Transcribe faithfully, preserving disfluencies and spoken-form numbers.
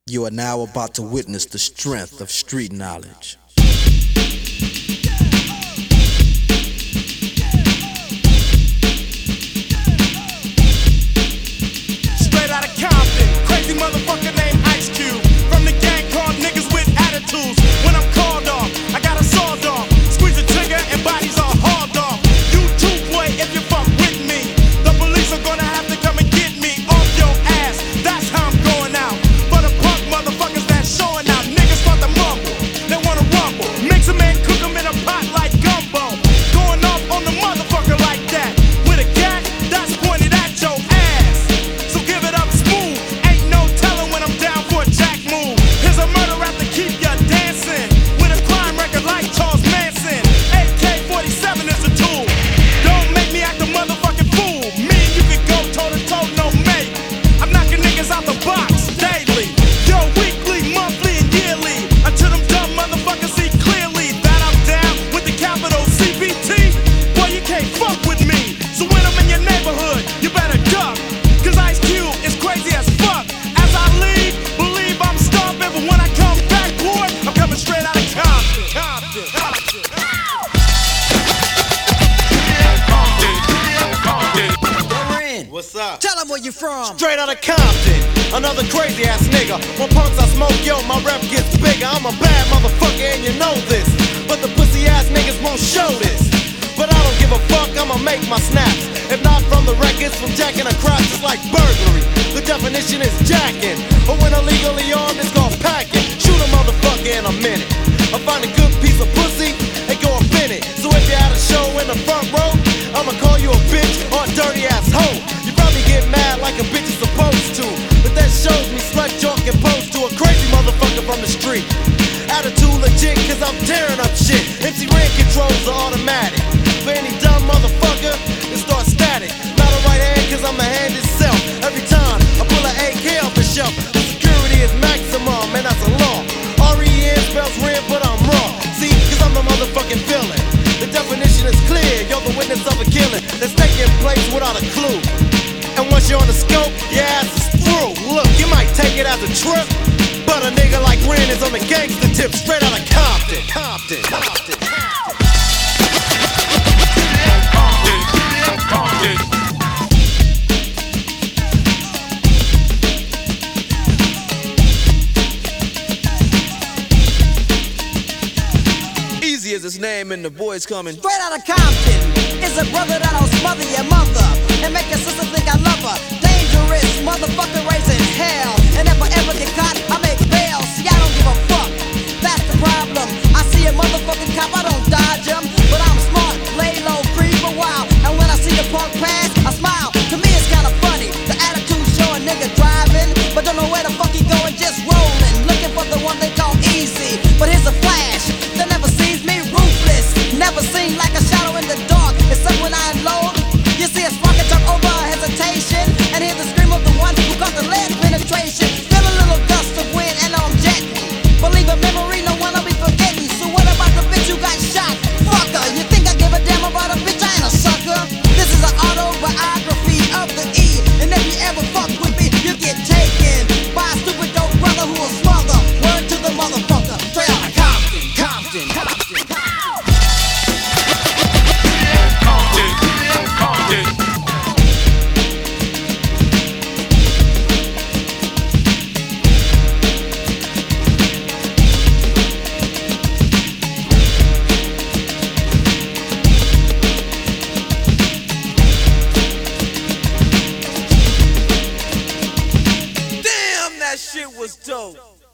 You are now about to witness the strength of street knowledge. Straight out of Compton, crazy motherfucker named Ice Cube. From the gang called niggas with attitudes. When I'm called off, I got a sawed off. Squeeze the trigger and bodies are hauled off. You too, boy, if you fuck with me, the police are gonna have to come and get me off your ass. That's how I'm going out. For the punk motherfuckers that's showing out, niggas start to mumble, they wanna rumble. Mix 'em and cook 'em in a pot like gumbo. Going off on the motherfucker like that. With a gat that's pointed at your ass. So give it up smooth, ain't no telling when I'm down for a jack move. Here's a murder rap to keep ya dancing. With a crime record like Charles Manson. A K forty-seven is a tool. Don't make me act a motherfucking fool. Me and you can go toe to toe, no mate. I'm knocking niggas out the box daily. Yo, weekly, monthly, and yearly. Until them dumb motherfuckers see clearly that I'm down with the capital C B T. Boy, you can't fuck with me. So when I'm in your neighborhood, you better duck. Cause Ice Cube is crazy as fuck. As I leave, believe I'm stomping. But when I come back, boy, I'm coming straight out of Compton. Compton. Compton. What's up? Tell them where you from. Straight out of Compton, another crazy ass nigga. When punks I smoke, yo, my rep gets bigger. I'm a bad motherfucker and you know this. But the pussy ass niggas won't show this. But I don't give a fuck, I'ma make my snaps. If not from the records, from jacking across, it's like burglary. The definition is jacking. Or when illegally armed, it's called packing. Shoot a motherfucker in a minute. I find a good piece of pussy and go up in it. So if you're at a show in the front row, I'ma call you a bitch or a dirty ass hoe. You probably get mad like a bitch is supposed to. But that shows me slut junk and pose to a crazy motherfucker from the street. Attitude legit cause I'm tearing up shit. M C Ren controls are automatic. For any dumb motherfucker, it starts static. Not a right hand cause I'm a hand itself. Every time I pull an A K off the shelf, the security is maximum and that's a law. R E N spells red but I'm raw. See, cause I'm the motherfucking villain. The definition is clear, you're the witness of a killing that's taking place without a clue. And once you're on the scope, your ass is through. Look, you might take it as a trip, but a nigga like Ren is on the gangster tip, straight out of Compton. Compton, Compton, Compton. Easy as his name and the boys coming. Straight out of Compton is a brother that'll smother your mother and make your sister think I love her. Dangerous motherfucker raising hell. And if I ever get caught, I make bail. See, I don't give a fuck. That's the problem. I see a motherfucking cop, I don't dodge him. But I'm smart, lay low, creep a while. And when I see the punk pass, I smile. To me it's kinda funny. The attitude show a nigga driving, but don't know where the fuck he going, just rolling. Looking for the one they call easy. But here's a flash that never sees me, ruthless. Never seen like a shadow in the dark. Except when I unload. You see a sparking jump over hesitation, and hear the scream of the one who got the lead penetration. Feel a little gust of wind and I'm jetting. Believe a memory, no one will be forgetting. So what about the bitch who got shot? Fucker, you think I give a damn about a bitch? I ain't a sucker. This is an autobiography of the E. And if you ever fuck with me, you get taken by a stupid dope brother who will smother. Word to the motherfucker. Straight out of Compton, Compton, Compton, Compton. Damn, that shit was dope.